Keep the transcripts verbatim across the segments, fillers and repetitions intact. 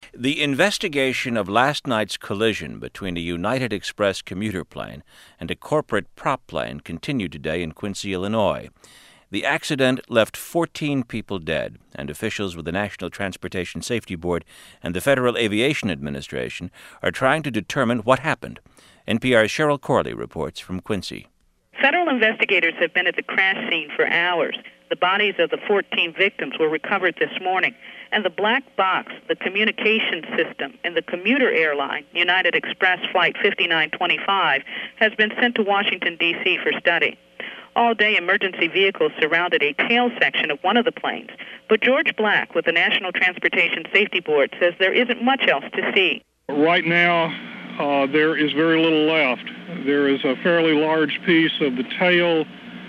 The investigation of last night's collision between a United Express commuter plane and a corporate prop plane continued today in Quincy, Illinois. The accident left fourteen people dead, and officials with the National Transportation Safety Board and the Federal Aviation Administration are trying to determine what happened. N P R's Cheryl Corley reports from Quincy. Federal investigators have been at the crash scene for hours. The bodies of the fourteen victims were recovered this morning, and the black box, the communication system in the commuter airline, United Express Flight fifty-nine twenty-five, has been sent to Washington, D C for study. All day, emergency vehicles surrounded a tail section of one of the planes, but George Black with the National Transportation Safety Board says there isn't much else to see. Right now, uh, there is very little left. There is a fairly large piece of the tail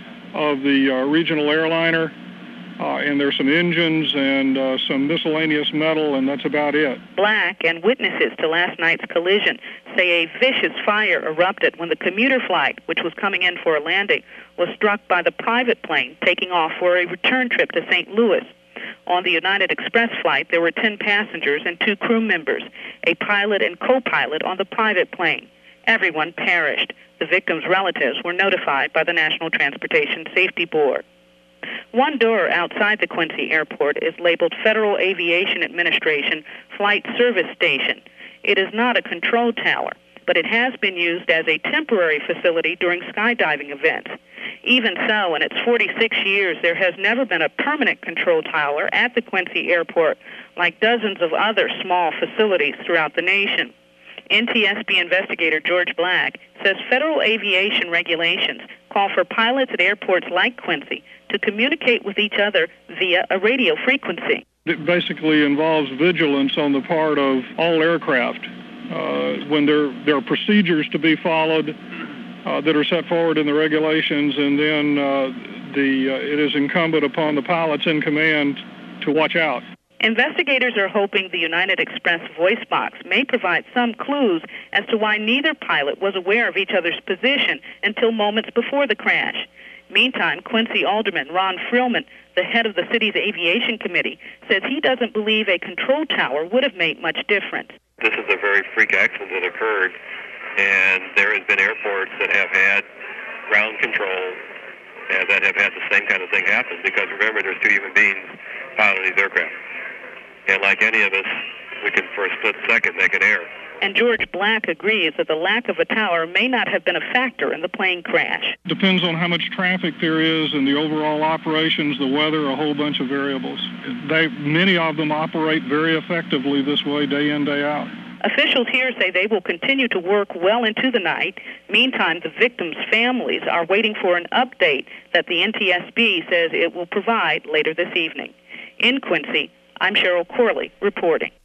of the uh, regional airliner, uh, and there's some engines and uh, some miscellaneous metal, and that's about it. Black and witnesses to last night's collision say a vicious fire erupted when the commuter flight, which was coming in for a landing, was struck by the private plane taking off for a return trip to Saint Louis. On the United Express flight, there were ten passengers and two crew members, a pilot and co-pilot on the private plane. Everyone perished. The victims' relatives were notified by the National Transportation Safety Board. One door outside the Quincy Airport is labeled Federal Aviation Administration Flight Service Station. It is not a control tower, but it has been used as a temporary facility during skydiving events. Even so, in its forty-six years, there has never been a permanent control tower at the Quincy Airport, like dozens of other small facilities throughout the nation. N T S B investigator George Black says federal aviation regulations call for pilots at airports like Quincy to communicate with each other via a radio frequency. It basically involves vigilance on the part of all aircraft. Uh, when there, there are procedures to be followed uh, that are set forward in the regulations, and then uh, the uh, it is incumbent upon the pilots in command to watch out. Investigators are hoping the United Express voice box may provide some clues as to why neither pilot was aware of each other's position until moments before the crash. Meantime, Quincy Alderman Ron Freelman, the head of the city's aviation committee, says he doesn't believe a control tower would have made much difference. This is a very freak accident that occurred, and there has been airports that have had ground control and that have had the same kind of thing happen, because remember, there's two human beings piloting these aircraft. And like any of us, we can for a split second make an error. And George Black agrees that the lack of a tower may not have been a factor in the plane crash. Depends on how much traffic there is and the overall operations, the weather, a whole bunch of variables. They, many of them operate very effectively this way day in, day out. Officials here say they will continue to work well into the night. Meantime, the victims' families are waiting for an update that the N T S B says it will provide later this evening. In Quincy, I'm Cheryl Corley reporting.